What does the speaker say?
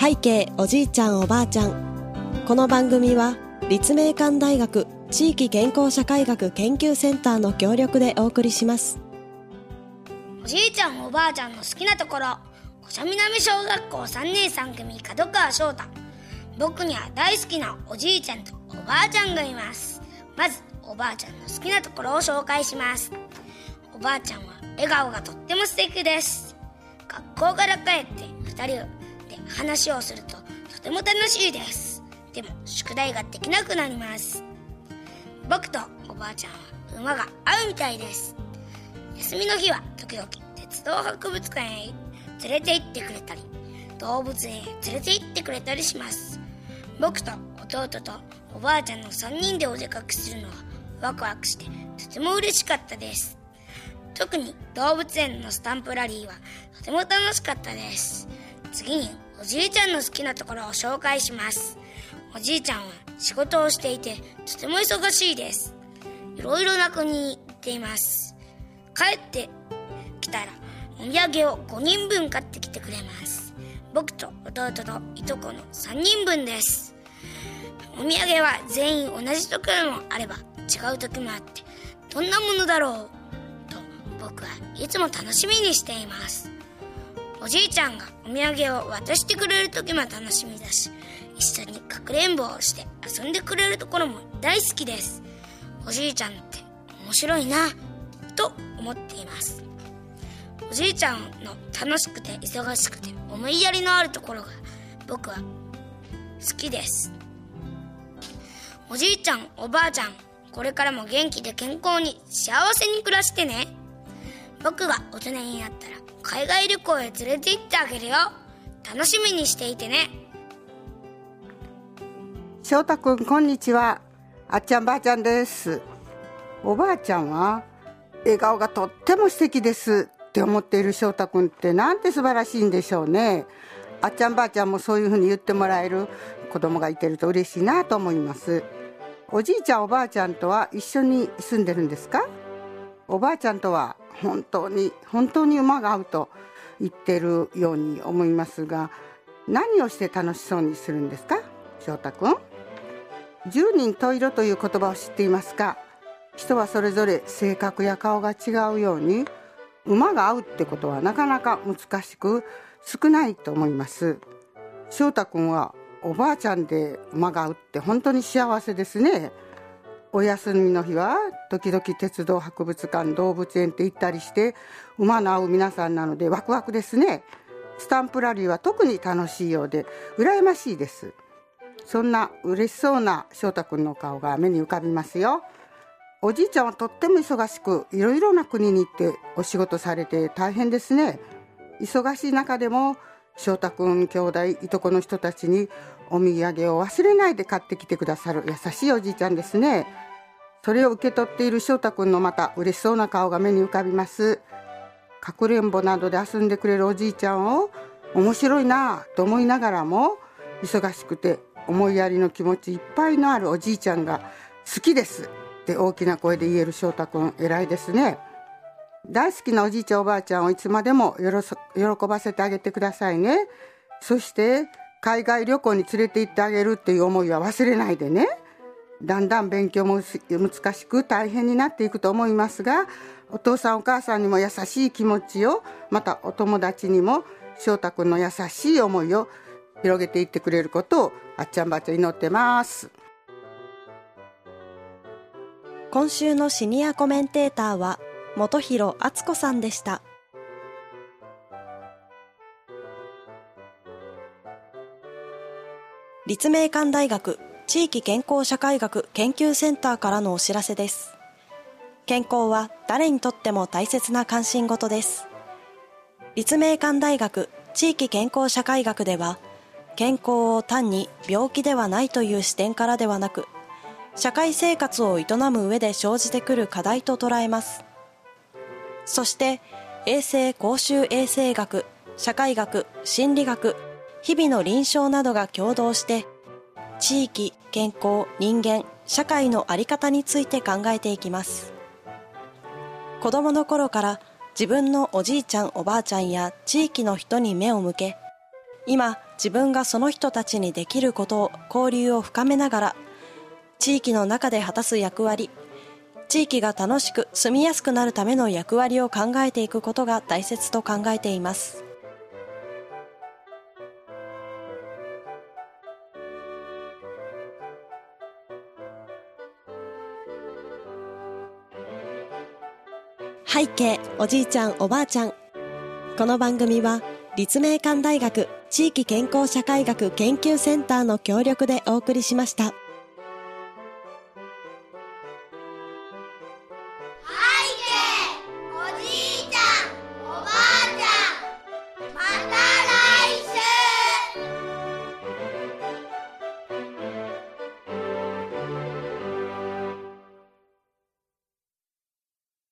背景おじいちゃんおばあちゃん。この番組は立命館大学地域健康社会学研究センターの協力でお送りします。 おじいちゃんおばあちゃんの好きなところ、五社南小学校3年3組角川翔太。僕には大好きなおじいちゃんとおばあちゃんがいます。まずおばあちゃんの好きなところを紹介します。おばあちゃんは笑顔がとっても素敵です。学校から帰って2人で話をするととても楽しいです。でも宿題ができなくなります。僕とおばあちゃんは馬が合うみたいです。休みの日は時々鉄道博物館へ連れて行ってくれたり、動物園へ連れて行ってくれたりします。僕と弟とおばあちゃんの3人でお出かけするのはワクワクしてとても嬉しかったです。特に動物園のスタンプラリーはとても楽しかったです。次におじいちゃんの好きなところを紹介します。おじいちゃんは仕事をしていてとても忙しいです。いろいろな国に行っています。帰ってきたらお土産を5人分買ってきてくれます。僕と弟といとこの3人分です。お土産は全員同じところもあれば違う時もあって、どんなものだろうと僕はいつも楽しみにしています。おじいちゃんがお土産を渡してくれる時も楽しみだし、一緒にかくれんぼをして遊んでくれるところも大好きです。おじいちゃんって面白いなと思っています。おじいちゃんの楽しくて忙しくて思いやりのあるところが僕は好きです。おじいちゃんおばあちゃん、これからも元気で健康に幸せに暮らしてね。僕が大人になったら海外旅行へ連れて行ってあげるよ。楽しみにしていてね。 翔太くん、こんにちは。あっちゃんばあちゃんです。おばあちゃんは笑顔がとっても素敵ですって思っている翔太くんってなんて素晴らしいんでしょうね。あっちゃんばあちゃんもそういうふうに言ってもらえる子供がいてると嬉しいなと思います。おじいちゃんおばあちゃんとは一緒に住んでるんですか？おばあちゃんとは本当に馬が合うと言ってるように思いますが、何をして楽しそうにするんですか？翔太くん、十人十色という言葉を知っていますか？人はそれぞれ性格や顔が違うように、馬が合うってことはなかなか難しく少ないと思います。翔太くんはおばあちゃんで馬が合うって本当に幸せですね。お休みの日は時々鉄道博物館、動物園って行ったりして馬の合う皆さんなのでワクワクですね。スタンプラリーは特に楽しいようで羨ましいです。そんな嬉しそうな翔太くんの顔が目に浮かびますよ。おじいちゃんはとっても忙しく、いろいろな国に行ってお仕事されて大変ですね。忙しい中でも翔太くん兄弟いとこの人たちにお土産を忘れないで買ってきてくださる優しいおじいちゃんですね。それを受け取っている翔太くんのまた嬉しそうな顔が目に浮かびます。かくれんぼなどで遊んでくれるおじいちゃんを面白いなと思いながらも、忙しくて思いやりの気持ちいっぱいのあるおじいちゃんが好きですって大きな声で言える翔太くん、偉いですね。大好きなおじいちゃんおばあちゃんをいつまでも喜ばせてあげてくださいね。そして海外旅行に連れて行ってあげるっていう思いは忘れないでね。だんだん勉強も難しく大変になっていくと思いますが、お父さんお母さんにも優しい気持ちを、またお友達にも翔太くんの優しい思いを広げていってくれることをあっちゃんばあちゃん祈ってます。 今週のシニアコメンテーターは本広敦子さんでした。立命館大学地域健康社会学研究センターからのお知らせです。健康は誰にとっても大切な関心事です。立命館大学地域健康社会学では、健康を単に病気ではないという視点からではなく、社会生活を営む上で生じてくる課題と捉えます。そして衛生公衆衛生学、社会学、心理学、日々の臨床などが共同して地域、健康、人間、社会の在り方について考えていきます。子どもの頃から自分のおじいちゃんおばあちゃんや地域の人に目を向け、今自分がその人たちにできることを交流を深めながら地域の中で果たす役割、地域が楽しく住みやすくなるための役割を考えていくことが大切と考えています。背景おじいちゃんおばあちゃん。この番組は立命館大学地域健康社会学研究センターの協力でお送りしました。 おじいちゃんおばあちゃん